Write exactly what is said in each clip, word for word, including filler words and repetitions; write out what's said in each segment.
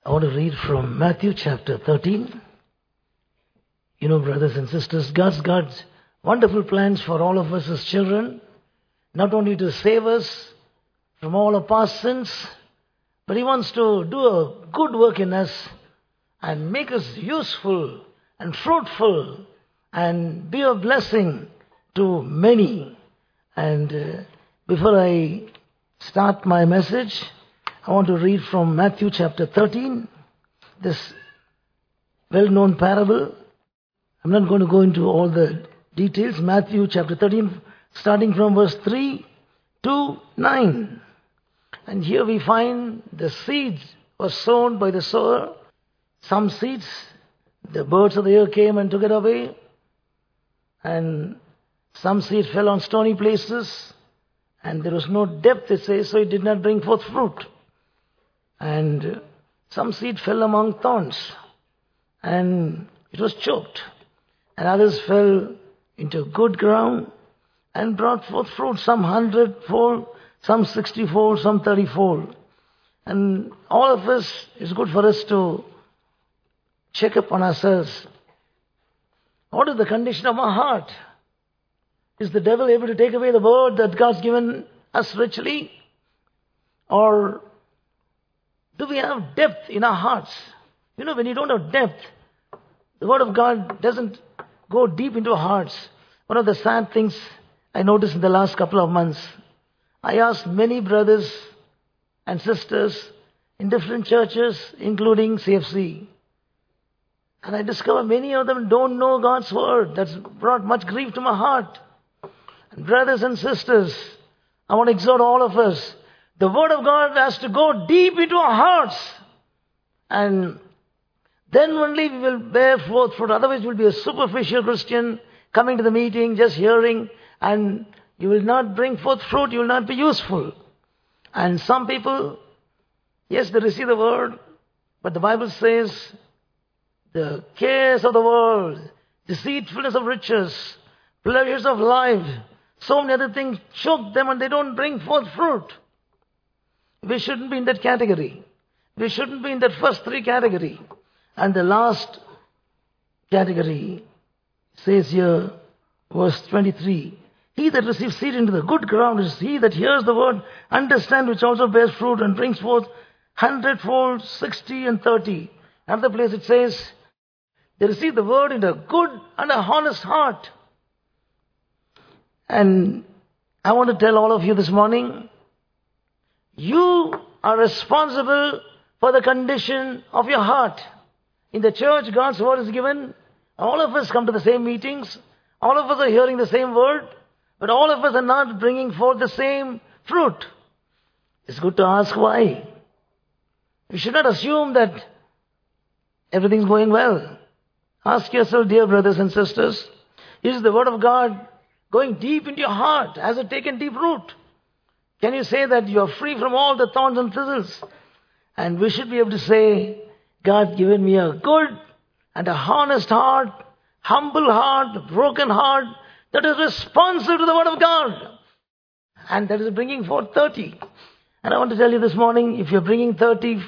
I want to read from Matthew chapter thirteen. You know, brothers and sisters, God's got wonderful plans for all of us as children, not only to save us from all our past sins, but He wants to do a good work in us and make us useful and fruitful and be a blessing to many. And uh, before I start my message, I want to read from Matthew chapter thirteen, this well-known parable. I'm not going to go into all the details. Matthew chapter thirteen, starting from verse three to nine. And here we find the seeds were sown by the sower. Some seeds, the birds of the air came and took it away. And some seed fell on stony places. And there was no depth, it says, so it did not bring forth fruit. And some seed fell among thorns. And it was choked. And others fell into good ground and brought forth fruit, some hundredfold, some sixtyfold, some thirtyfold. And all of us, it's good for us to check up on ourselves. What is the condition of our heart? Is the devil able to take away the word that God's given us richly? Or do we have depth in our hearts? You know, when you don't have depth, the word of God doesn't go deep into our hearts. One of the sad things I noticed in the last couple of months, I asked many brothers and sisters in different churches, including C F C. And I discovered many of them don't know God's word. That's brought much grief to my heart. And brothers and sisters, I want to exhort all of us. The word of God has to go deep into our hearts. And then only we will bear forth fruit. Otherwise we'll be a superficial Christian coming to the meeting, just hearing, and you will not bring forth fruit, you will not be useful. And some people, yes, they receive the word, but the Bible says, the cares of the world, deceitfulness of riches, pleasures of life, so many other things choke them and they don't bring forth fruit. We shouldn't be in that category. We shouldn't be in that first three category. And the last category says here, verse twenty-three, he that receives seed into the good ground is he that hears the word, understands, which also bears fruit and brings forth hundredfold, sixty and thirty. Another place it says, they receive the word in a good and a honest heart. And I want to tell all of you this morning, you are responsible for the condition of your heart. In the church, God's word is given. All of us come to the same meetings. All of us are hearing the same word. But all of us are not bringing forth the same fruit. It's good to ask why. You should not assume that everything's going well. Ask yourself, dear brothers and sisters, is the word of God going deep into your heart? Has it taken deep root? Can you say that you are free from all the thorns and thistles? And we should be able to say, God given me a good and a honest heart, humble heart, broken heart, that is responsive to the word of God. And that is bringing forth thirty. And I want to tell you this morning, if you're bringing thirty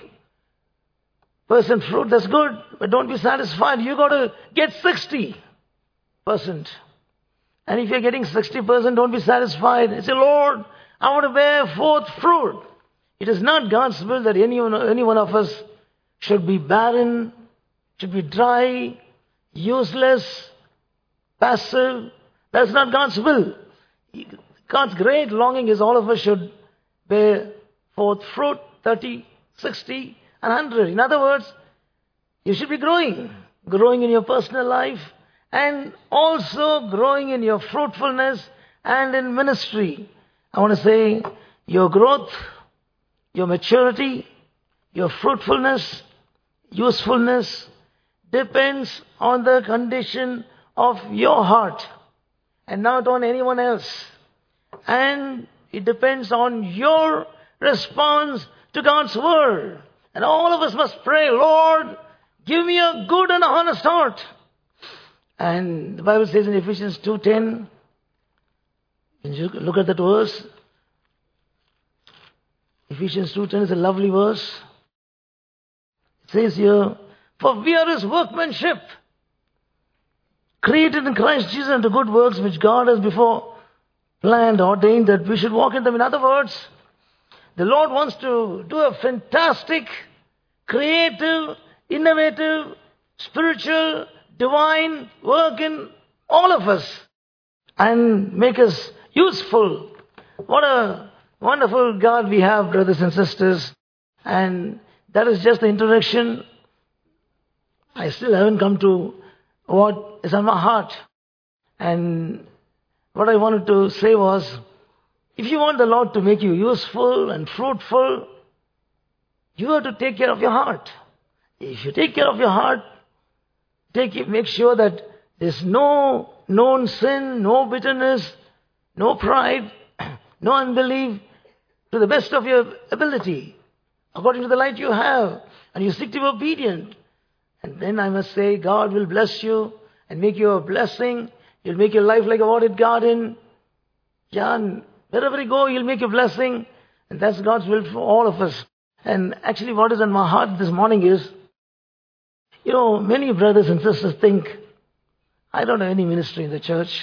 percent fruit, that's good. But don't be satisfied. You got to get sixty percent. And if you're getting sixty percent, don't be satisfied. Say, Lord, I want to bear forth fruit. It is not God's will that any one, any one of us should be barren, should be dry, useless, passive. That's not God's will. God's great longing is all of us should bear forth fruit, thirty, sixty, and one hundred. In other words, you should be growing. Growing in your personal life and also growing in your fruitfulness and in ministry. I want to say your growth, your maturity, your fruitfulness, usefulness depends on the condition of your heart and not on anyone else. And it depends on your response to God's word. And all of us must pray, Lord, give me a good and honest heart. And the Bible says in Ephesians two ten, can you look at that verse? Ephesians two ten is a lovely verse. says here, for we are his workmanship, created in Christ Jesus unto good works which God has before planned, ordained that we should walk in them. In other words, the Lord wants to do a fantastic, creative, innovative, spiritual, divine work in all of us and make us useful. What a wonderful God we have, brothers and sisters. And that is just the introduction. I still haven't come to what is on my heart. And what I wanted to say was, if you want the Lord to make you useful and fruitful, you have to take care of your heart. If you take care of your heart, take it, make sure that there's no known sin, no bitterness, no pride, no unbelief, to the best of your ability, according to the light you have, and you seek to be obedient. And then I must say, God will bless you and make you a blessing. He'll make your life like a watered garden. John, wherever you go, He'll make you a blessing. And that's God's will for all of us. And actually what is on my heart this morning is, you know, many brothers and sisters think, I don't have any ministry in the church.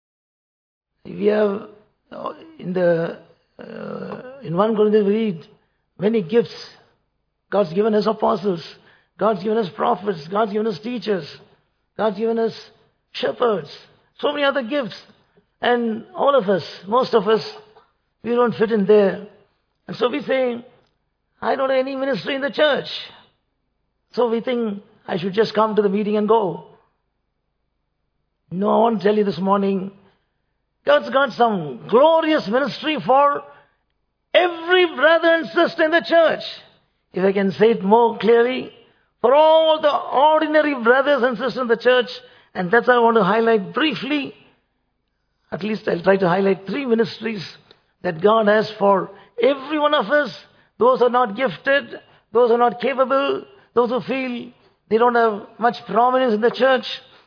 We have, in the, uh, in First Corinthians we read, many gifts. God's given us apostles. God's given us prophets. God's given us teachers. God's given us shepherds. So many other gifts. And all of us, most of us, we don't fit in there. And so we say, I don't have any ministry in the church. So we think, I should just come to the meeting and go. No, I want to tell you this morning, God's got some glorious ministry for every brother and sister in the church. If I can say it more clearly, for all the ordinary brothers and sisters in the church, and that's what I want to highlight briefly. At least I'll try to highlight three ministries that God has for every one of us. Those who are not gifted, those who are not capable, those who feel they don't have much prominence in the church.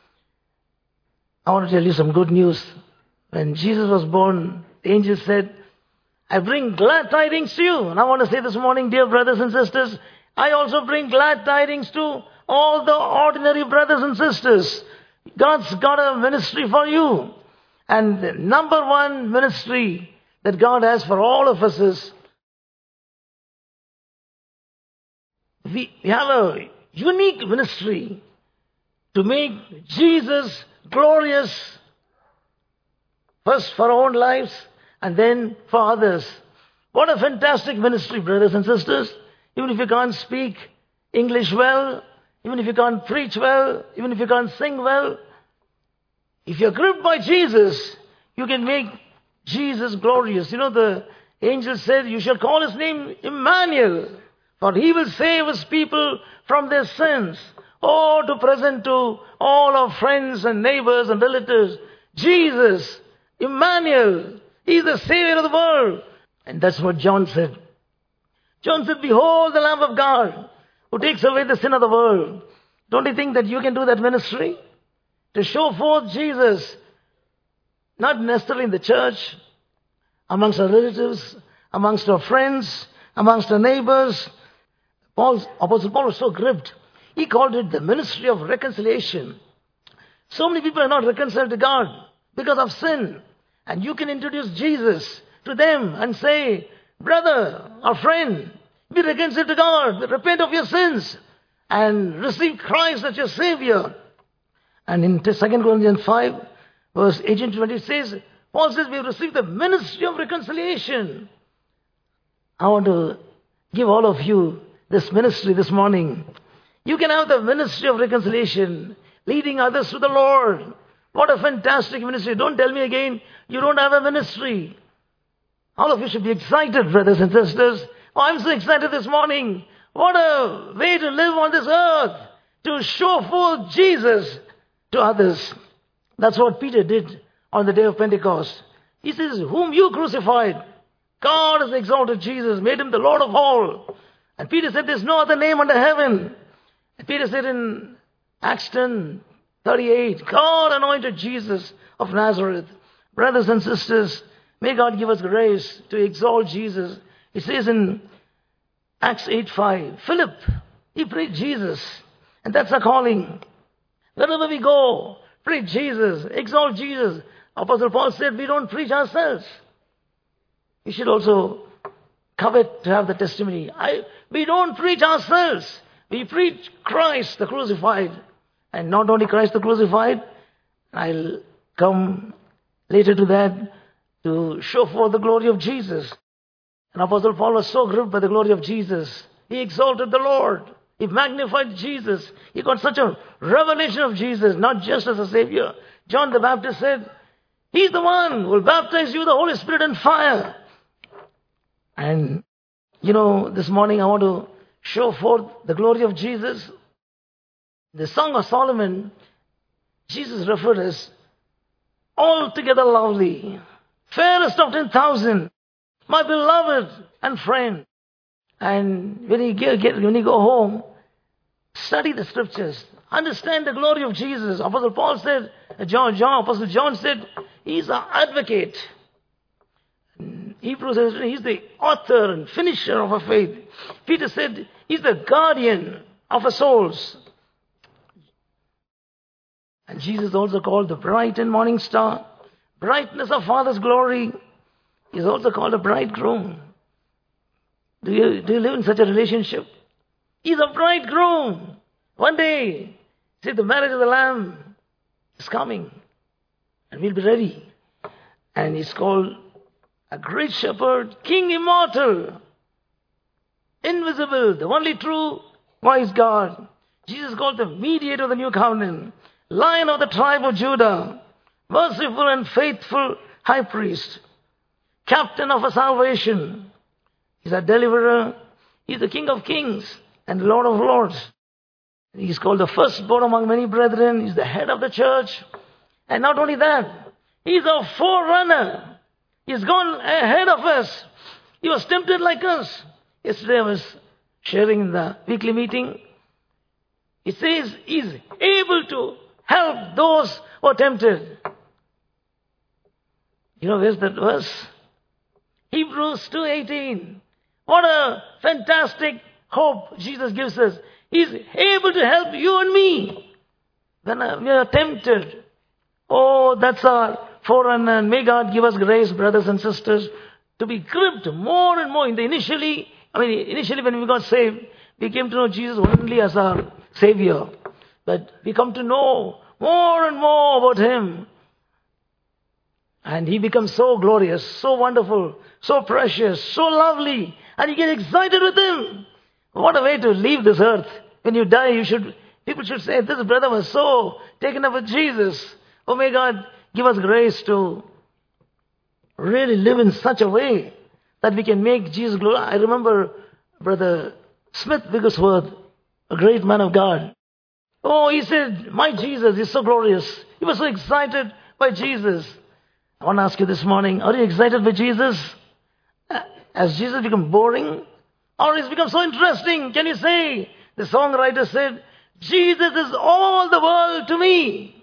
I want to tell you some good news. When Jesus was born, the angel said, I bring glad tidings to you. And I want to say this morning, dear brothers and sisters, I also bring glad tidings to all the ordinary brothers and sisters. God's got a ministry for you. And the number one ministry that God has for all of us is, we have a unique ministry to make Jesus glorious, first for our own lives and then for others. What a fantastic ministry, brothers and sisters. Even if you can't speak English well, even if you can't preach well, even if you can't sing well, if you're gripped by Jesus, you can make Jesus glorious. You know, the angel said, you shall call his name Emmanuel, for he will save his people from their sins. Oh, to present to all our friends and neighbors and relatives, Jesus, Emmanuel, he is the Savior of the world. And that's what John said. John said, behold the Lamb of God who takes away the sin of the world. Don't you think that you can do that ministry? To show forth Jesus, not necessarily in the church, amongst our relatives, amongst our friends, amongst our neighbors. Paul's, Apostle Paul was so gripped. He called it the ministry of reconciliation. So many people are not reconciled to God because of sin. And you can introduce Jesus to them and say, brother or friend, be reconciled to God, repent of your sins, and receive Christ as your Savior. And in Second Corinthians five, verse eighteen to twenty, it says, Paul says, we have received the ministry of reconciliation. I want to give all of you this ministry this morning. You can have the ministry of reconciliation, leading others to the Lord. What a fantastic ministry. Don't tell me again, you don't have a ministry. All of you should be excited, brothers and sisters. Oh, I'm so excited this morning. What a way to live on this earth, to show forth Jesus to others. That's what Peter did on the day of Pentecost. He says, whom you crucified, God has exalted Jesus, made him the Lord of all. And Peter said, there's no other name under heaven. And Peter said in Acts ten thirty-eight, God anointed Jesus of Nazareth. Brothers and sisters, may God give us grace to exalt Jesus. It says in Acts eight five, Philip He preached Jesus. And that's a calling. Wherever we go, preach Jesus, exalt Jesus. Apostle Paul said we don't preach ourselves. We should also covet to have the testimony. I, we don't preach ourselves. We preach Christ the crucified. And not only Christ the crucified, I'll come later to that to show forth the glory of Jesus. And Apostle Paul was so gripped by the glory of Jesus. He exalted the Lord. He magnified Jesus. He got such a revelation of Jesus, not just as a Savior. John the Baptist said, He's the one who will baptize you with the Holy Spirit and fire. And, you know, this morning I want to show forth the glory of Jesus. The Song of Solomon, Jesus referred as altogether lovely, fairest of ten thousand, my beloved and friend. And when you get, get when you go home, study the scriptures, understand the glory of Jesus. Apostle Paul said, John, John, Apostle John said, He's our advocate. Hebrews says He's the author and finisher of our faith. Peter said He's the guardian of our souls. And Jesus also called the bright and morning star, brightness of Father's glory. He's also called a bridegroom. Do you, do you live in such a relationship? He's a bridegroom. One day, see, the marriage of the Lamb is coming. And we'll be ready. And He's called a great shepherd, King immortal, invisible, the only true, wise God. Jesus called the mediator of the new covenant, Lion of the tribe of Judah, merciful and faithful high priest, captain of our salvation. He's our deliverer. He's the King of kings and Lord of lords. He's called the firstborn among many brethren. He's the head of the church. And not only that, He's our forerunner. He's gone ahead of us. He was tempted like us. Yesterday I was sharing in the weekly meeting. It says He's able to help those who are tempted. You know where's that verse? Hebrews two eighteen. What a fantastic hope Jesus gives us. He's able to help you and me when we are tempted. Oh, that's our forerunner. And may God give us grace, brothers and sisters, to be gripped more and more. In the initially, I mean, initially when we got saved, we came to know Jesus only as our Savior. But we come to know more and more about Him. And He becomes so glorious, so wonderful, so precious, so lovely. And you get excited with Him. What a way to leave this earth. When you die, you should, people should say, this brother was so taken up with Jesus. Oh, may God give us grace to really live in such a way that we can make Jesus glorious. I remember Brother Smith Wigglesworth, a great man of God. Oh, he said, my Jesus is so glorious. He was so excited by Jesus. I want to ask you this morning, are you excited by Jesus? Has Jesus become boring? Or has become so interesting? Can you say, the songwriter said, Jesus is all the world to me.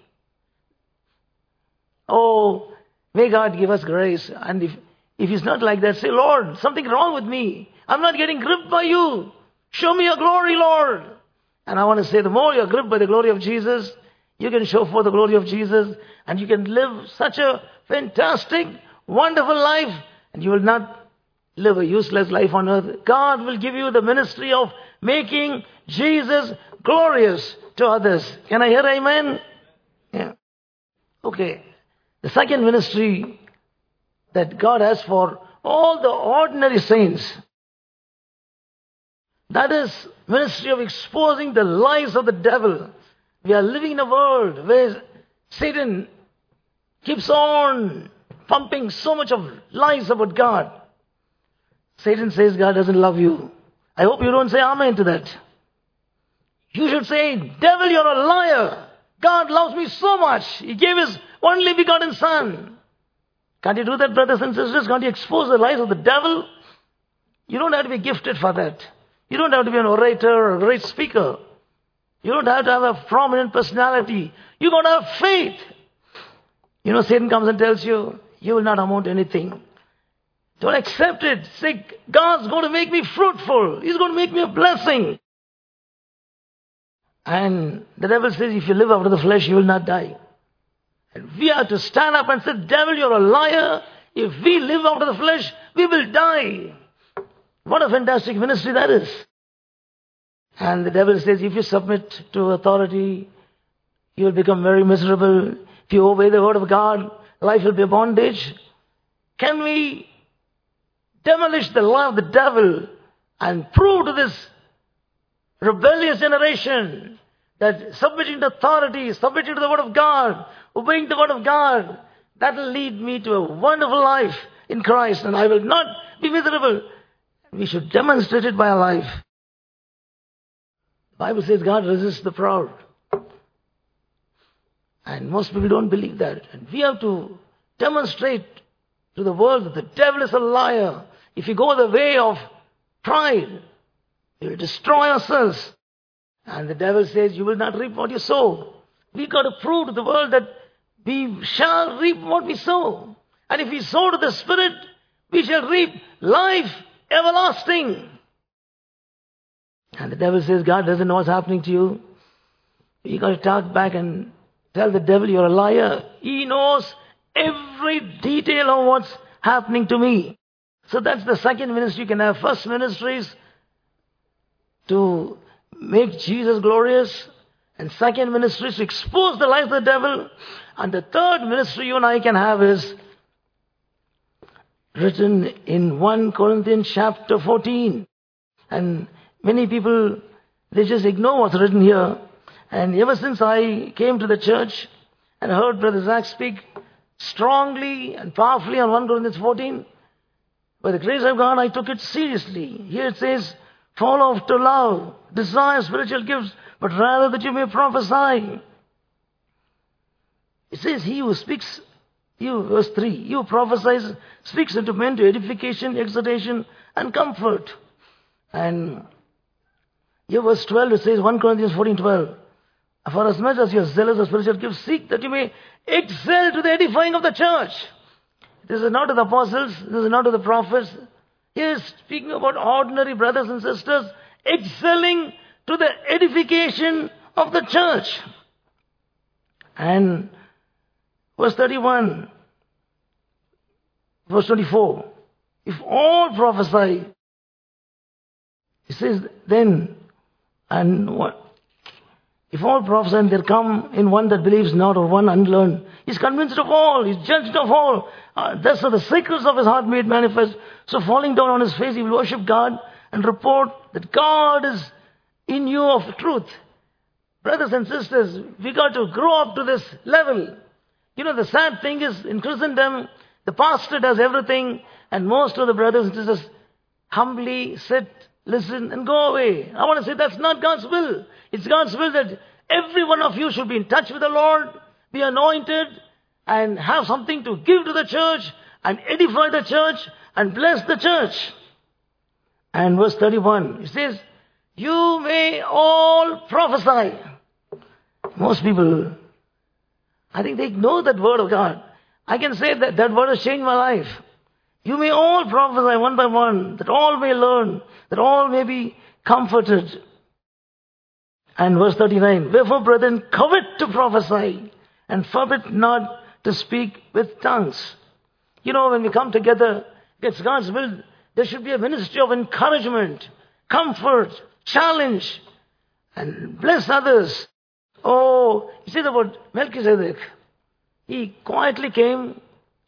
Oh, may God give us grace. And if, if He's not like that, say, Lord, something wrong with me. I'm not getting gripped by you. Show me your glory, Lord. And I want to say, the more you're gripped by the glory of Jesus, you can show forth the glory of Jesus. And you can live such a fantastic, wonderful life. And you will not live a useless life on earth. God will give you the ministry of making Jesus glorious to others. Can I hear amen? Yeah. Okay. The second ministry that God has for all the ordinary saints, that is ministry of exposing the lies of the devil. We are living in a world where Satan keeps on pumping so much of lies about God. Satan says God doesn't love you. I hope you don't say amen to that. You should say, devil, you're a liar. God loves me so much. He gave His only begotten Son. Can't you do that, brothers and sisters? Can't you expose the lies of the devil? You don't have to be gifted for that. You don't have to be an orator or a great speaker. You don't have to have a prominent personality. You got to have faith. You know, Satan comes and tells you, you will not amount to anything. Don't accept it. Say, God's going to make me fruitful. He's going to make me a blessing. And the devil says, if you live after the flesh, you will not die. And we have to stand up and say, devil, you're a liar. If we live after the flesh, we will die. What a fantastic ministry that is. And the devil says, if you submit to authority, you will become very miserable. If you obey the word of God, life will be a bondage. Can we demolish the lie of the devil and prove to this rebellious generation that submitting to authority, submitting to the word of God, obeying the word of God, that will lead me to a wonderful life in Christ, and I will not be miserable. We should demonstrate it by our life. The Bible says God resists the proud. And most people don't believe that. And we have to demonstrate to the world that the devil is a liar. If you go the way of pride, we will destroy ourselves. And the devil says, you will not reap what you sow. We got to prove to the world that we shall reap what we sow. And if we sow to the Spirit, we shall reap life everlasting. And the devil says, God doesn't know what's happening to you. You got to talk back and tell the devil you're a liar. He knows every detail of what's happening to me. So that's the second ministry you can have. First ministry is to make Jesus glorious. And second ministry is to expose the lies of the devil. And the third ministry you and I can have is written in First Corinthians chapter fourteen. And many people, they just ignore what's written here. And ever since I came to the church and heard Brother Zach speak strongly and powerfully on First Corinthians fourteen, by the grace of God, I took it seriously. Here it says, follow after love, desire spiritual gifts, but rather that you may prophesy. It says, he who speaks, you, verse three, he who prophesies, speaks unto men to edification, exhortation, and comfort. And here verse twelve, it says, First Corinthians fourteen twelve, for as much as you are zealous of spiritual gifts, seek that you may excel to the edifying of the church. This is not to the apostles, this is not to the prophets. He is speaking about ordinary brothers and sisters excelling to the edification of the church. And verse thirty-one, verse twenty-four, if all prophesy, he says then, and what? If all prophesy and there come in one that believes not, or one unlearned, he's convinced of all, he's judged of all. Uh, thus are the secrets of his heart made manifest. So falling down on his face, he will worship God and report that God is in you of truth. Brothers and sisters, we got to grow up to this level. You know, the sad thing is, in Christendom, the pastor does everything, and most of the brothers and sisters humbly sit, listen, and go away. I want to say that's not God's will. It's God's will that every one of you should be in touch with the Lord, be anointed, and have something to give to the church, and edify the church, and bless the church. And verse thirty-one, it says, you may all prophesy. Most people, I think they ignore that word of God. I can say that that word has changed my life. You may all prophesy one by one, that all may learn, that all may be comforted. And verse thirty-nine, wherefore, brethren, covet to prophesy, and forbid not to speak with tongues. You know, when we come together, it's God's will. There should be a ministry of encouragement, comfort, challenge, and bless others. Oh, you see about Melchizedek. He quietly came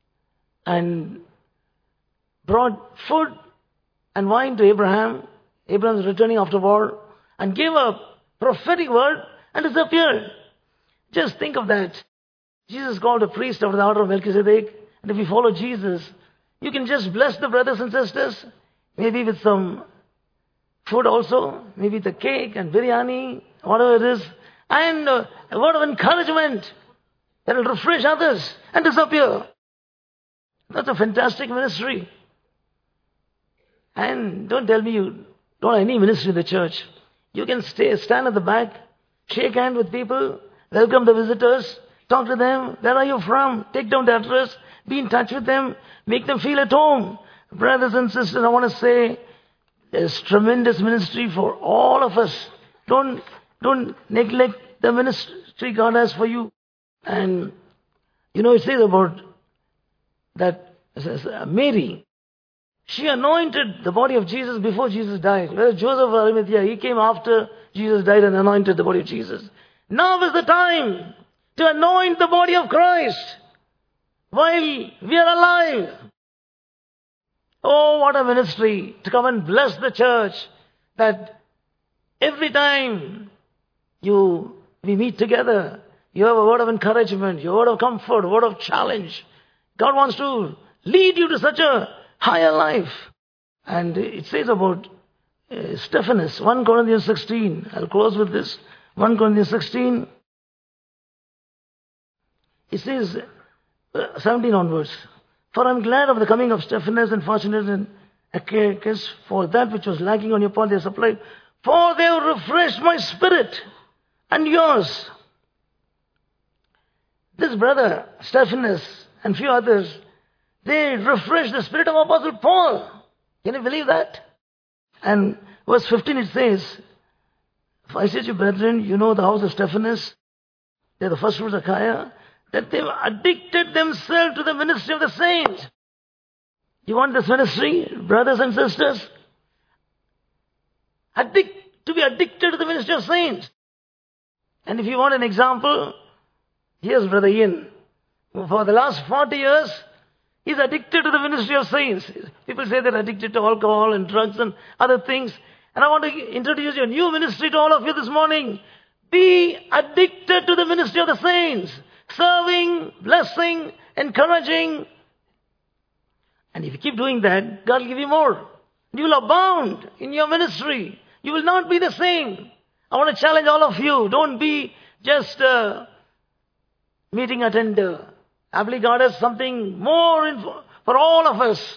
and brought food and wine to Abraham. Abraham was returning after war, and gave a prophetic word and disappeared. Just think of that. Jesus called a priest after the order of Melchizedek. And if you follow Jesus, you can just bless the brothers and sisters, maybe with some food also, maybe the cake and biryani, whatever it is, and uh, a word of encouragement that will refresh others and disappear. That's a fantastic ministry. And don't tell me you don't have any ministry in the church. You can stay, stand at the back, shake hands with people, welcome the visitors, talk to them. Where are you from? Take down the address, be in touch with them, make them feel at home. Brothers and sisters, I want to say there's tremendous ministry for all of us. Don't Don't neglect the ministry God has for you. And, you know, it says about that uh, Mary, she anointed the body of Jesus before Jesus died. Whereas Joseph of Arimathea, he came after Jesus died and anointed the body of Jesus. Now is the time to anoint the body of Christ while we are alive. Oh, what a ministry to come and bless the church, that every time you we meet together, you have a word of encouragement, a word of comfort, a word of challenge. God wants to lead you to such a higher life. And it says about uh, Stephanus, First Corinthians sixteen. I'll close with this. First Corinthians sixteen. It says, uh, seventeen onwards. For I am glad of the coming of Stephanus and Fortunatus and Achaicus, for that which was lacking on your part they have supplied. For they have refreshed my spirit and yours. This brother, Stephanus, and few others, they refreshed the spirit of Apostle Paul. Can you believe that? And verse fifteen it says, I say to you, brethren, you know the house of Stephanus, they're the first fruits of Achaia, that they've addicted themselves to the ministry of the saints. You want this ministry, brothers and sisters? Addict, to be addicted to the ministry of saints. And if you want an example, here's Brother Ian. For the last forty years, he's addicted to the ministry of saints. People say they're addicted to alcohol and drugs and other things. And I want to introduce you a new ministry to all of you this morning. Be addicted to the ministry of the saints. Serving, blessing, encouraging. And if you keep doing that, God will give you more. You will abound in your ministry. You will not be the same. I want to challenge all of you. Don't be just a meeting attender. I believe God has something more in for, for all of us.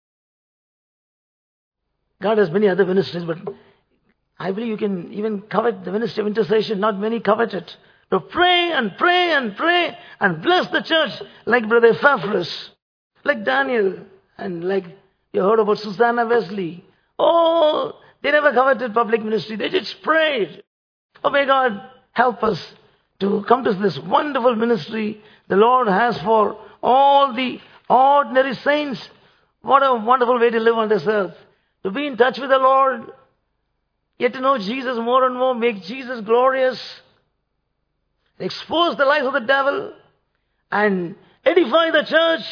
God has many other ministries, but I believe you can even covet the ministry of intercession. Not many covet it. To pray and pray and pray and bless the church like Brother Epaphras, like Daniel, and like you heard about Susanna Wesley. Oh, they never coveted public ministry. They just prayed. Oh, may God help us to come to this wonderful ministry the Lord has for all the ordinary saints. What a wonderful way to live on this earth. To be in touch with the Lord, get to know Jesus more and more, make Jesus glorious, expose the lies of the devil, and edify the church,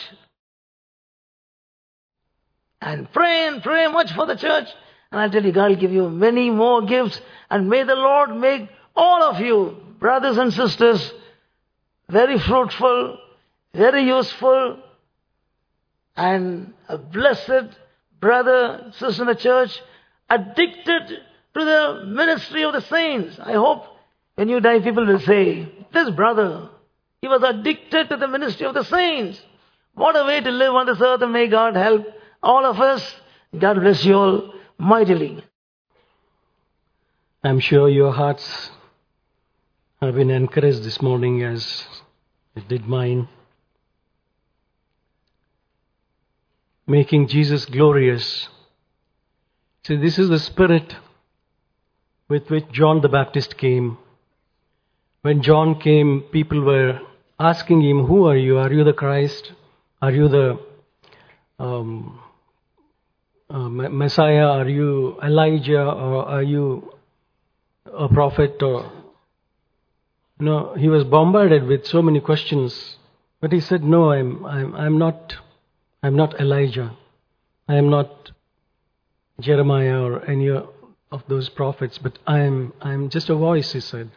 and pray and pray much for the church. And I tell you, God will give you many more gifts, and may the Lord make all of you, brothers and sisters, very fruitful, very useful, and a blessed brother, sister in the church, addicted to the ministry of the saints. I hope when you die, people will say, this brother, he was addicted to the ministry of the saints. What a way to live on this earth, and may God help all of us. God bless you all mightily. I'm sure your hearts have been encouraged this morning as it did mine. Making Jesus glorious. See, this is the spirit with which John the Baptist came. When John came, people were asking him, who are you? Are you the Christ? Are you the um, uh, Messiah? Are you Elijah? Or are you a prophet? Or you know, he was bombarded with so many questions. But he said, no, I'm, I'm, I'm not, I'm not Elijah. I am not Jeremiah or any of those prophets. But I'm, I'm just a voice, he said.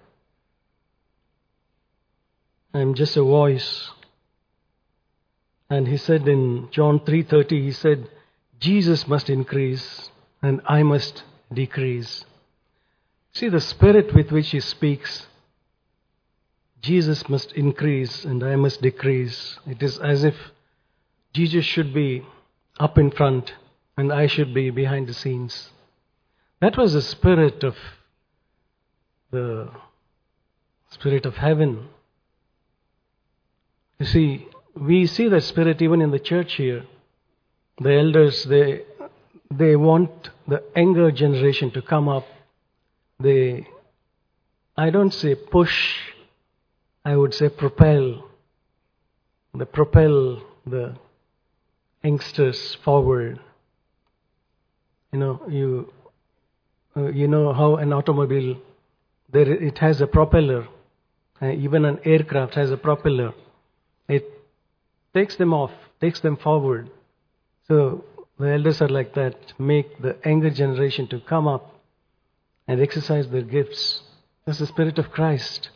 I'm just a voice. And he said in John three thirty, he said, Jesus must increase and I must decrease. See the spirit with which he speaks. Jesus must increase and I must decrease. It is as if Jesus should be up in front and I should be behind the scenes. That was the spirit of the spirit of heaven. You see, we see that spirit even in the church here. The elders, they they want the younger generation to come up. They I don't say push, I would say propel. The propel the youngsters forward. You know, you uh, you know how an automobile, there it has a propeller. Uh, even an aircraft has a propeller. It takes them off, takes them forward. So the elders are like that, make the younger generation to come up and exercise their gifts. That's the Spirit of Christ.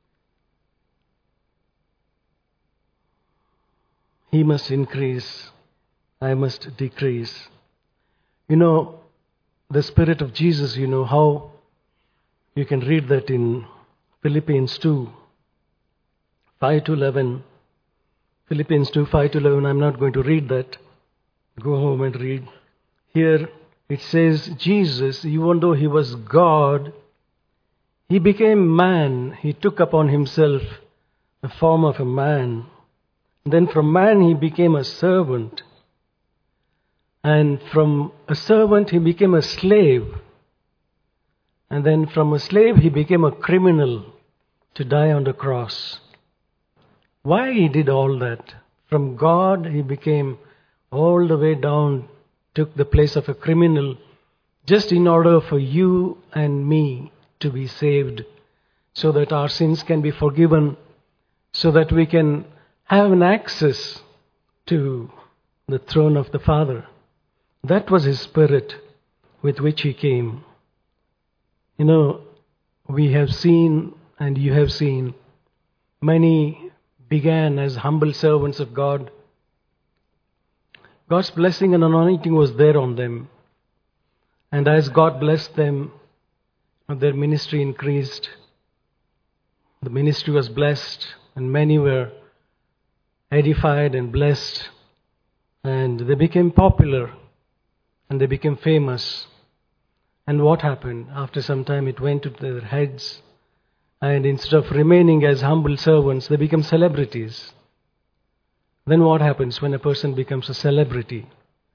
He must increase, I must decrease. You know, the Spirit of Jesus, you know how you can read that in Philippians two, five to eleven. Philippians two, five to eleven, I'm not going to read that. Go home and read. Here it says, Jesus, even though he was God, he became man. He took upon himself the form of a man. Then from man he became a servant. And from a servant he became a slave. And then from a slave he became a criminal to die on the cross. Why he did all that? From God he became all the way down, took the place of a criminal, just in order for you and me to be saved, so that our sins can be forgiven, so that we can have an access to the throne of the Father. That was his Spirit with which he came. You know, we have seen, and you have seen, many began as humble servants of God. God's blessing and anointing was there on them. And as God blessed them, their ministry increased. The ministry was blessed, and many were edified and blessed. And they became popular, and they became famous. And what happened? After some time, it went to their heads. And instead of remaining as humble servants, they become celebrities. Then what happens when a person becomes a celebrity?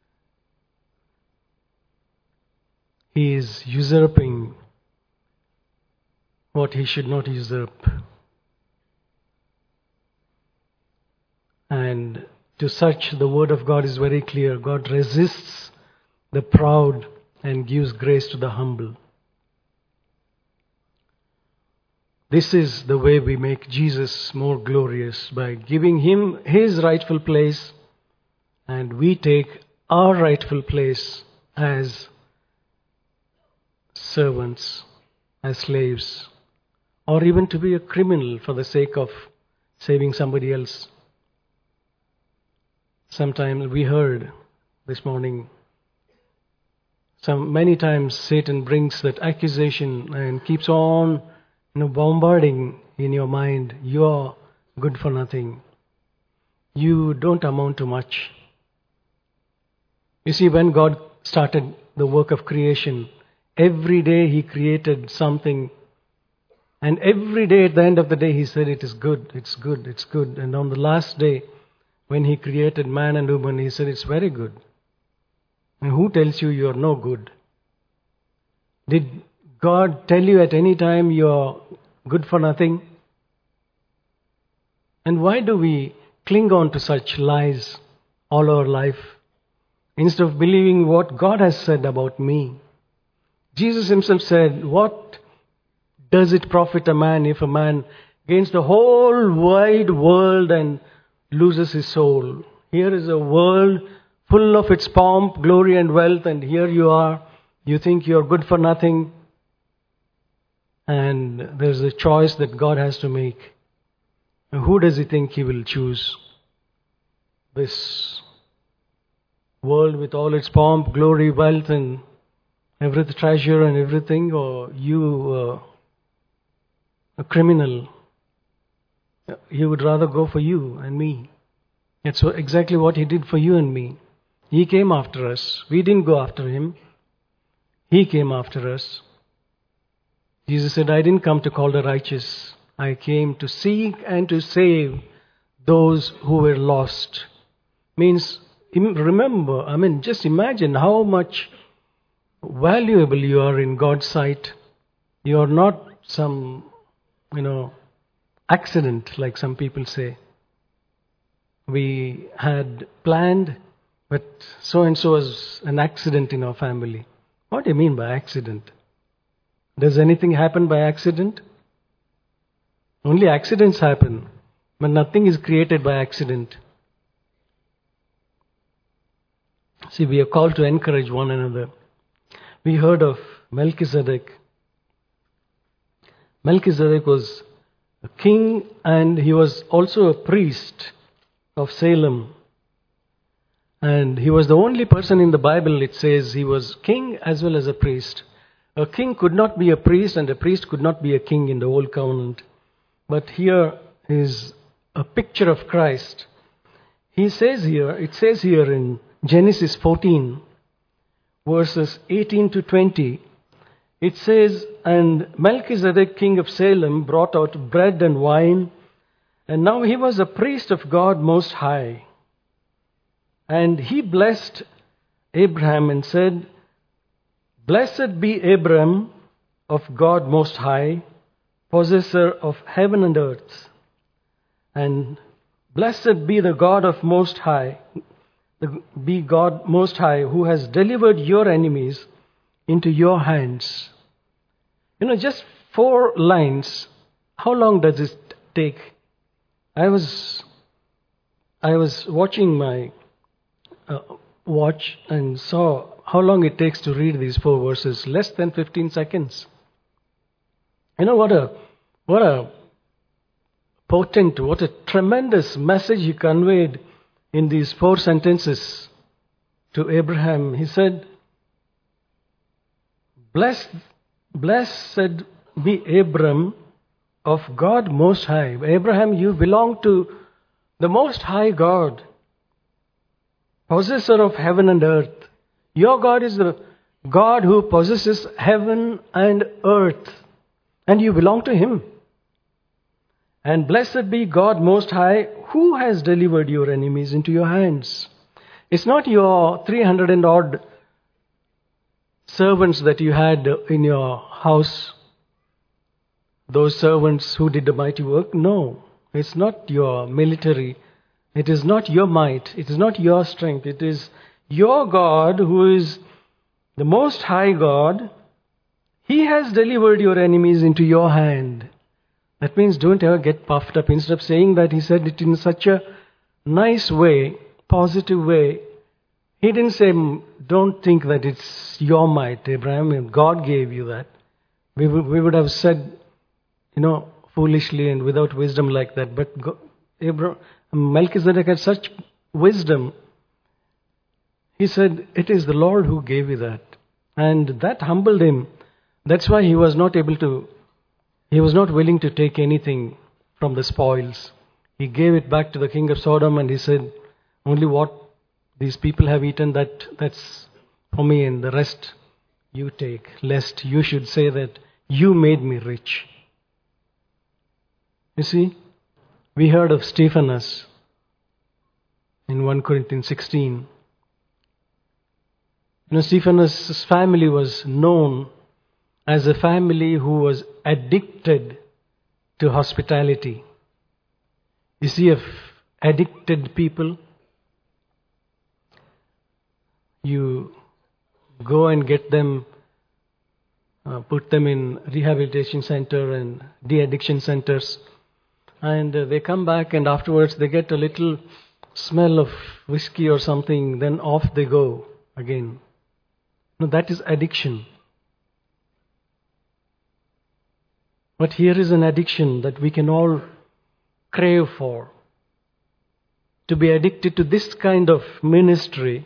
He is usurping what he should not usurp. And to such, the word of God is very clear. God resists the proud and gives grace to the humble. This is the way we make Jesus more glorious, by giving him his rightful place, and we take our rightful place as servants, as slaves, or even to be a criminal for the sake of saving somebody else. Sometimes we heard this morning, some many times Satan brings that accusation and keeps on You know, bombarding in your mind, you're good for nothing. You don't amount to much. You see, when God started the work of creation, every day he created something. And every day at the end of the day he said, it is good, it's good, it's good. And on the last day, when he created man and woman, he said, it's very good. And who tells you you are no good? Did God tell you at any time you're good for nothing? And why do we cling on to such lies all our life instead of believing what God has said about me? Jesus himself said, what does it profit a man if a man gains the whole wide world and loses his soul? Here is a world full of its pomp, glory and wealth, and here you are, you think you're good for nothing. And there's a choice that God has to make. And who does he think he will choose? This world with all its pomp, glory, wealth, and every treasure and everything, or you, uh, a criminal? He would rather go for you and me. That's exactly what he did for you and me. He came after us. We didn't go after him. He came after us. Jesus said, I didn't come to call the righteous. I came to seek and to save those who were lost. Means, remember, I mean, just imagine how much valuable you are in God's sight. You are not some you know, accident, like some people say. We had planned, but so-and-so was an accident in our family. What do you mean by accident? Does anything happen by accident? Only accidents happen, but nothing is created by accident. See, we are called to encourage one another. We heard of Melchizedek. Melchizedek was a king and he was also a priest of Salem. And he was the only person in the Bible, it says, he was king as well as a priest. A king could not be a priest and a priest could not be a king in the Old Covenant. But here is a picture of Christ. He says here, it says here in Genesis fourteen, verses eighteen to twenty, it says, and Melchizedek, king of Salem, brought out bread and wine, and now he was a priest of God Most High. And he blessed Abraham and said, Blessed be Abraham of God Most High, possessor of heaven and earth. And blessed be the God of Most High, be God Most High, who has delivered your enemies into your hands. You know, just four lines. How long does it take? I was, I was watching my uh, watch and saw how long it takes to read these four verses. Less than fifteen seconds. You know what a what a potent, what a tremendous message he conveyed in these four sentences to Abraham. He said, Blessed, blessed be Abram of God Most High. Abraham, you belong to the Most High God, possessor of heaven and earth. Your God is the God who possesses heaven and earth, and you belong to Him. And blessed be God Most High, who has delivered your enemies into your hands. It's not your three hundred and odd servants that you had in your house, those servants who did the mighty work. No, it's not your military. It is not your might. It is not your strength. It is your God who is the Most High God. He has delivered your enemies into your hand. That means don't ever get puffed up. Instead of saying that, he said it in such a nice way, positive way. He didn't say, don't think that it's your might, Abraham. God gave you that. We would, we would have said, you know, foolishly and without wisdom like that. But God, Abraham, Melchizedek had such wisdom. He said, it is the Lord who gave you that. And that humbled him. That's why he was not able to, he was not willing to take anything from the spoils. He gave it back to the king of Sodom and he said, only what these people have eaten, that that's for me, and the rest you take, lest you should say that you made me rich. You see, we heard of Stephanus in First Corinthians sixteen. You know, Stephanus' family was known as a family who was addicted to hospitality. You see, if addicted people, you go and get them, uh, put them in rehabilitation center and de-addiction centers, and uh, they come back and afterwards they get a little smell of whiskey or something, then off they go again. No, that is addiction. But here is an addiction that we can all crave for. To be addicted to this kind of ministry,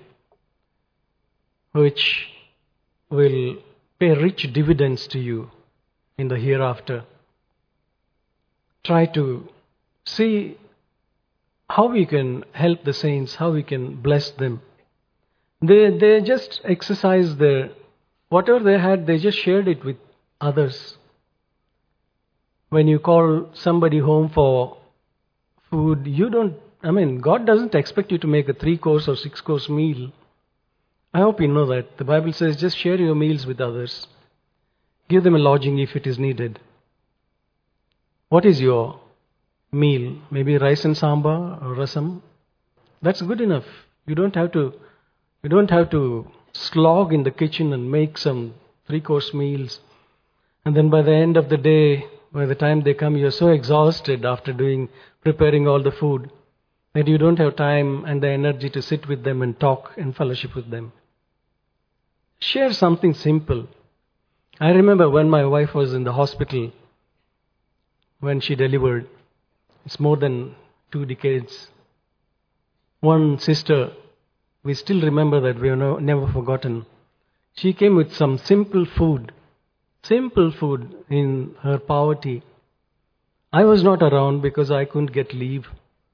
which will pay rich dividends to you in the hereafter. Try to see how we can help the saints, how we can bless them. They they just exercised their, whatever they had, they just shared it with others. When you call somebody home for food, you don't, I mean, God doesn't expect you to make a three-course or six-course meal. I hope you know that. The Bible says just share your meals with others. Give them a lodging if it is needed. What is your meal? Maybe rice and sambar or rasam? That's good enough. You don't have to you don't have to slog in the kitchen and make some three-course meals. And then by the end of the day, by the time they come, you're so exhausted after doing preparing all the food that you don't have time and the energy to sit with them and talk and fellowship with them. Share something simple. I remember when my wife was in the hospital, when she delivered, it's more than two decades. One sister, we still remember that, we have no, never forgotten. She came with some simple food, simple food in her poverty. I was not around because I couldn't get leave.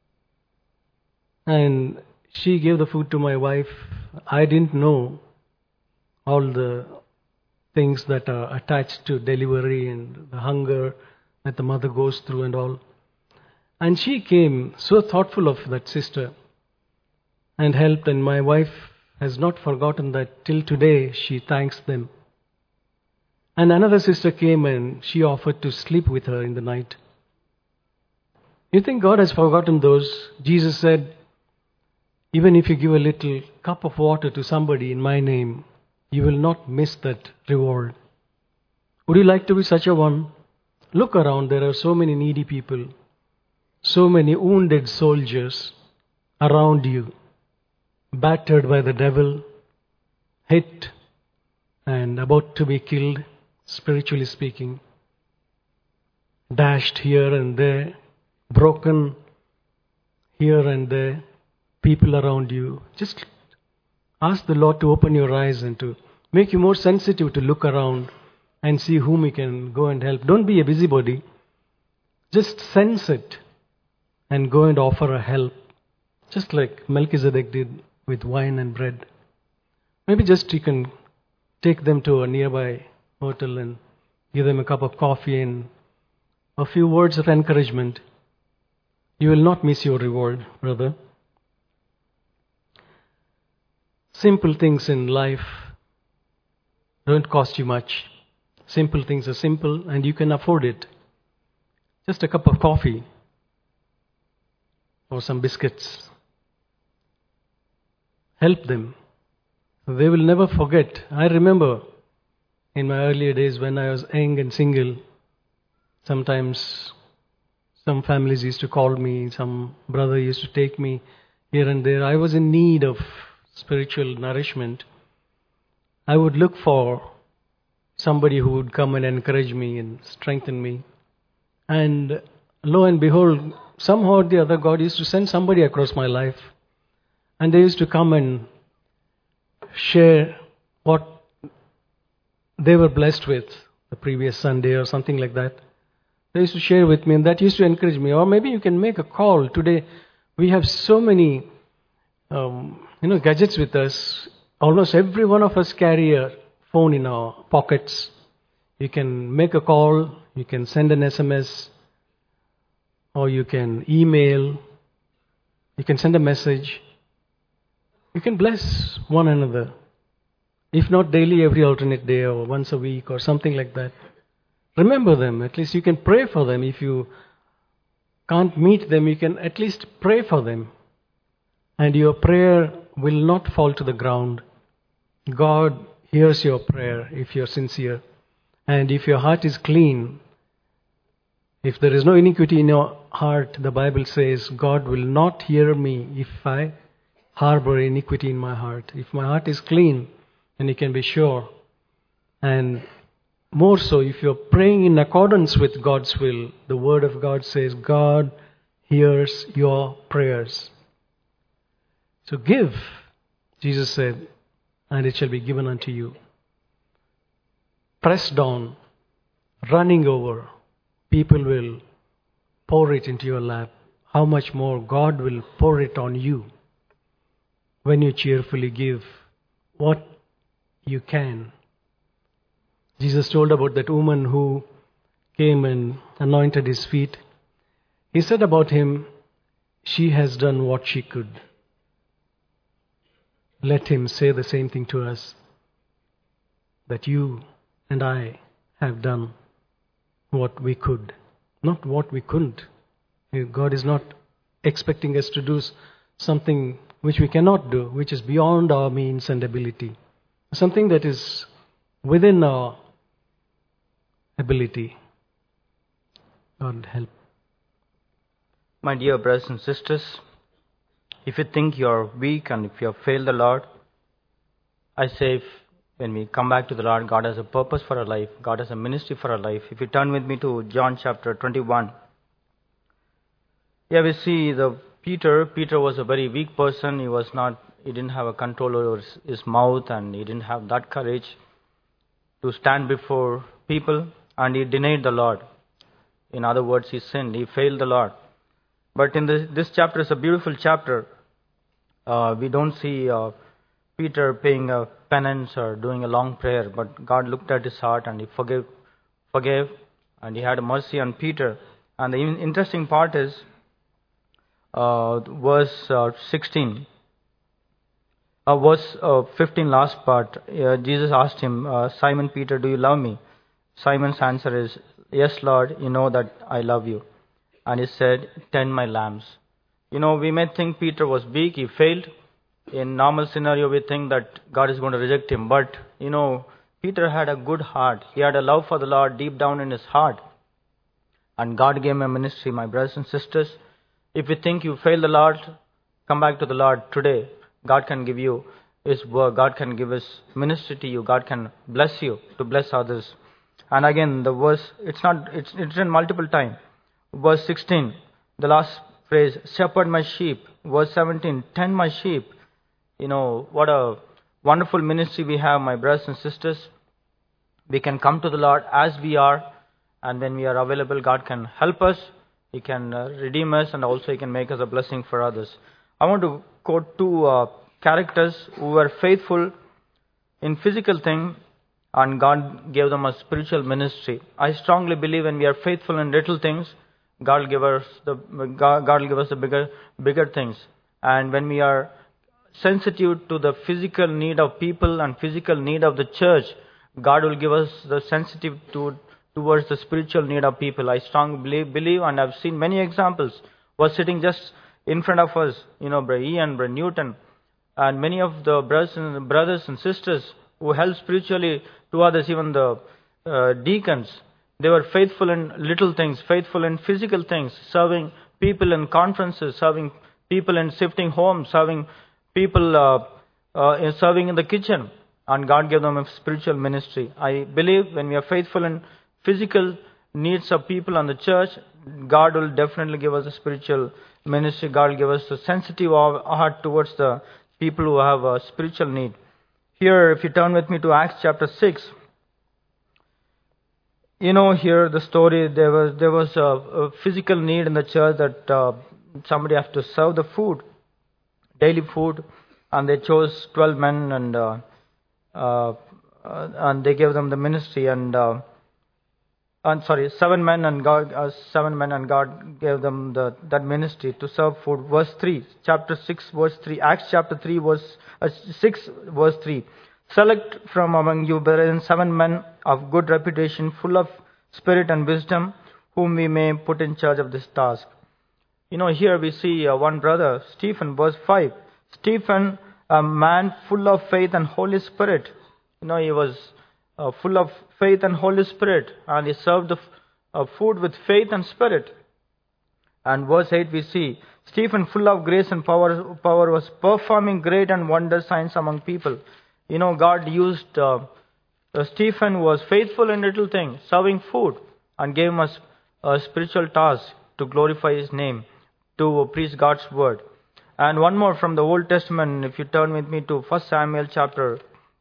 And she gave the food to my wife. I didn't know all the things that are attached to delivery and the hunger that the mother goes through and all. And she came so thoughtful of that sister and helped, and my wife has not forgotten that till today. She thanks them. And another sister came and she offered to sleep with her in the night. You think God has forgotten those? Jesus said, even if you give a little cup of water to somebody in my name, you will not miss that reward. Would you like to be such a one? Look around, there are so many needy people, so many wounded soldiers around you, battered by the devil, hit and about to be killed, spiritually speaking, dashed here and there, broken here and there, people around you. Just ask the Lord to open your eyes and to make you more sensitive to look around and see whom you can go and help. Don't be a busybody. Just sense it and go and offer a help, just like Melchizedek did with wine and bread. Maybe just you can take them to a nearby hotel and give them a cup of coffee and a few words of encouragement. You will not miss your reward, brother. Simple things in life don't cost you much. Simple things are simple and you can afford it. Just a cup of coffee or some biscuits. Help them. They will never forget. I remember in my earlier days when I was young and single, sometimes some families used to call me, some brother used to take me here and there. I was in need of spiritual nourishment. I would look for somebody who would come and encourage me and strengthen me. And lo and behold, somehow or the other, God used to send somebody across my life. And they used to come and share what they were blessed with the previous Sunday or something like that. They used to share with me, and that used to encourage me. Or maybe you can make a call. Today we have so many um, you know, gadgets with us. Almost every one of us carry a phone in our pockets. You can make a call, you can send an S M S, or you can email, you can send a message. You can bless one another. If not daily, every alternate day or once a week or something like that. Remember them. At least you can pray for them. If you can't meet them, you can at least pray for them. And your prayer will not fall to the ground. God hears your prayer if you're sincere. And if your heart is clean, if there is no iniquity in your heart, the Bible says, God will not hear me if I harbor iniquity in my heart. If my heart is clean, then you can be sure. And more so, if you're praying in accordance with God's will, the Word of God says, God hears your prayers. So give, Jesus said, and it shall be given unto you. Pressed down, running over, people will pour it into your lap. How much more God will pour it on you when you cheerfully give what you can. Jesus told about that woman who came and anointed his feet. He said about him, she has done what she could. Let him say the same thing to us, that you and I have done what we could. not what we couldn't. God is not expecting us to do something which we cannot do, which is beyond our means and ability. Something that is within our ability. God help. My dear brothers and sisters, if you think you are weak and if you have failed the Lord, I say if, when we come back to the Lord, God has a purpose for our life. God has a ministry for our life. If you turn with me to John chapter twenty-one, here we see the Peter. Peter was a very weak person. He was not. He didn't have a control over his, his mouth, and he didn't have that courage to stand before people, and he denied the Lord. In other words, he sinned. He failed the Lord. But in this, this chapter is a beautiful chapter. Uh, we don't see uh, Peter paying a penance or doing a long prayer, but God looked at his heart and he forgave, forgave and he had mercy on Peter. And the interesting part is uh, verse uh, sixteen. Uh, verse uh, fifteen, last part. Uh, Jesus asked him, uh, Simon Peter, do you love me? Simon's answer is, yes, Lord, you know that I love you. And he said, tend my lambs. You know, we may think Peter was weak, he failed. In normal scenario, we think that God is going to reject him. But, you know, Peter had a good heart. He had a love for the Lord deep down in his heart. And God gave him a ministry, my brothers and sisters. If you think you failed the Lord, come back to the Lord today. God can give you His work. God can give His ministry to you. God can bless you to bless others. And again, the verse, it's not, it's, it's written multiple times. Verse sixteen, the last phrase, shepherd my sheep. Verse seventeen, tend my sheep. You know, what a wonderful ministry we have, my brothers and sisters. We can come to the Lord as we are, and when we are available, God can help us. He can uh, redeem us, and also He can make us a blessing for others. I want to quote two uh, characters who were faithful in physical things, and God gave them a spiritual ministry. I strongly believe when we are faithful in little things, God will give us the God, God will give us the bigger bigger things. And when we are sensitive to the physical need of people and physical need of the church, God will give us the sensitive to towards the spiritual need of people. I strongly believe, believe and I've seen many examples. Was sitting just in front of us, you know, Brother Ian, Brother Newton, and many of the brothers and brothers and sisters who help spiritually to others, even the uh, deacons. They were faithful in little things, faithful in physical things, serving people in conferences, serving people in shifting homes, serving people uh, uh, in serving in the kitchen. And God gave them a spiritual ministry. I believe when we are faithful in physical needs of people and the church, God will definitely give us a spiritual ministry. God will give us a sensitive heart towards the people who have a spiritual need. Here, if you turn with me to Acts chapter six, you know, here the story, there was there was a, a physical need in the church that uh, somebody has to serve the food, daily food, and they chose twelve men and uh, uh, and they gave them the ministry and uh, and sorry seven men and God uh, seven men and God gave them the that ministry to serve food. Verse three, chapter six, verse three, Acts chapter three, verse uh, six, verse three. Select from among you, brethren, seven men of good reputation, full of spirit and wisdom, whom we may put in charge of this task. You know, here we see uh, one brother, Stephen, verse five. Stephen, a man full of faith and Holy Spirit. You know, he was uh, full of faith and Holy Spirit, and he served the f- uh, food with faith and spirit. And verse eight we see, Stephen, full of grace and power, power was performing great and wonder signs among people. You know, God used uh, uh, Stephen, who was faithful in little things, serving food, and gave him a, a spiritual task to glorify His name, to preach God's word. And one more from the Old Testament, if you turn with me to First Samuel chapter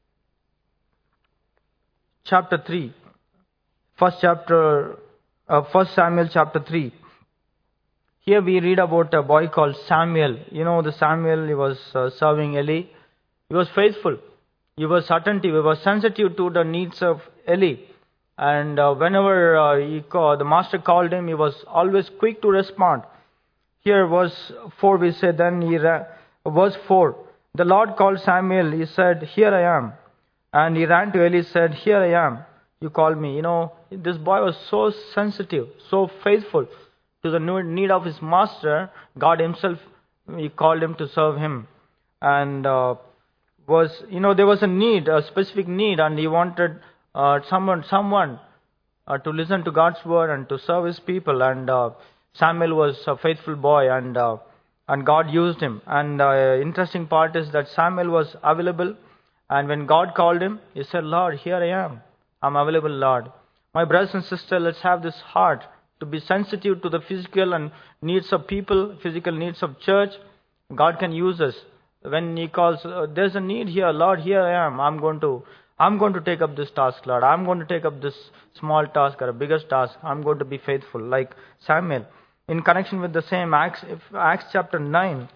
chapter three. First chapter, uh, First Samuel chapter three. Here we read about a boy called Samuel. You know, the Samuel, he was uh, serving Eli. He was faithful. He was attentive. He was sensitive to the needs of Eli. And uh, whenever uh, he called, the master called him, he was always quick to respond. Here, verse four, we say, then he ran, verse four, the Lord called Samuel. He said, here I am. And he ran to Eli, said, here I am. you called me. You know, this boy was so sensitive, so faithful to the need of his master. God himself, he called him to serve him. And uh, was, you know, there was a need, a specific need, and he wanted uh, someone, someone uh, to listen to God's word and to serve his people. And uh, Samuel was a faithful boy, and uh, and God used him. And uh, interesting part is that Samuel was available, and when God called him, he said, Lord, here I am. I'm available, Lord. My brothers and sisters, let's have this heart to be sensitive to the physical and needs of people, physical needs of church. God can use us. When he calls, uh, there's a need here, Lord, here I am. I'm going to, I'm going to take up this task, Lord. I'm going to take up this small task or a bigger task. I'm going to be faithful, like Samuel. In connection with the same Acts, if Acts chapter nine,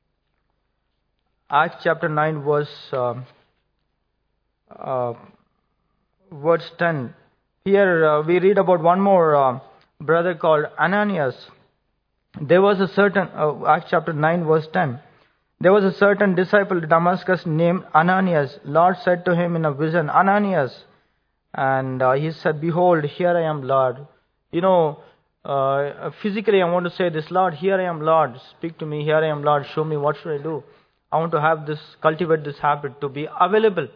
Acts chapter nine verse, uh, uh, verse ten. Here uh, we read about one more uh, brother called Ananias. There was a certain, uh, Acts chapter nine verse ten. There was a certain disciple in Damascus named Ananias. Lord said to him in a vision, Ananias. And uh, he said, behold, here I am, Lord. You know, uh, physically I want to say this, Lord, here I am, Lord. Speak to me, here I am, Lord. Show me, what should I do? I want to have this, cultivate this habit to be available.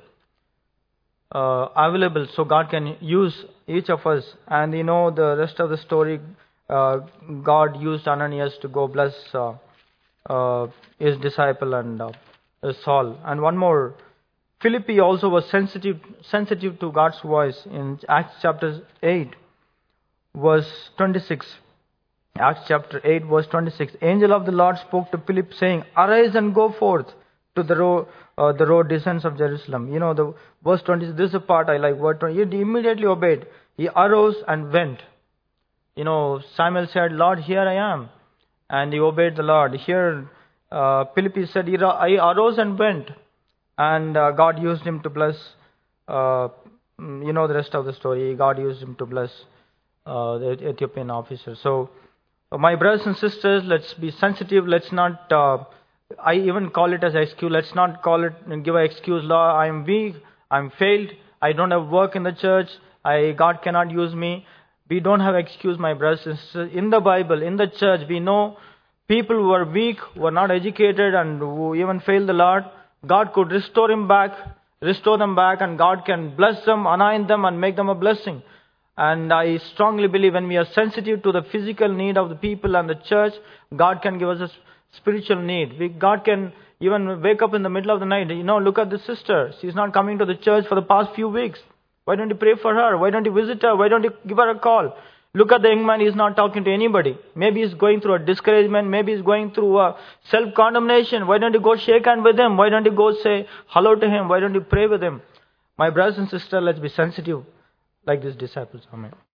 Uh, available so God can use each of us. And you know, the rest of the story, uh, God used Ananias to go bless uh, uh, his disciple and uh, Saul. And one more, Philippi also was sensitive sensitive to God's voice. In Acts chapter eight, verse twenty-six. Acts chapter eight, verse twenty-six. Angel of the Lord spoke to Philip, saying, arise and go forth to the road, uh, the road descents of Jerusalem. You know, the verse twenty, this is the part I like. Verse twenty, he immediately obeyed. He arose and went. You know, Samuel said, Lord, here I am. And he obeyed the Lord. Here, uh, Philippi said, he arose and went. And uh, God used him to bless, uh, you know the rest of the story. God used him to bless uh, the Ethiopian officer. So, uh, my brothers and sisters, let's be sensitive. Let's not, uh, I even call it as an excuse. Let's not call it and give an excuse. Lord, I am weak. I'm failed. I don't have work in the church. I God cannot use me. We don't have excuse, my brothers and sisters. In the Bible, in the church, we know people who are weak, who are not educated, and who even failed the Lord. God could restore him back, restore them back, and God can bless them, anoint them, and make them a blessing. And I strongly believe when we are sensitive to the physical need of the people and the church, God can give us a spiritual need. We, God can even wake up in the middle of the night. You know, look at this sister. She's not coming to the church for the past few weeks. Why don't you pray for her? Why don't you visit her? Why don't you give her a call? Look at the young man, he's not talking to anybody. Maybe he's going through a discouragement. Maybe he's going through a self-condemnation. Why don't you go shake hands with him? Why don't you go say hello to him? Why don't you pray with him? My brothers and sisters, let's be sensitive like these disciples. Amen.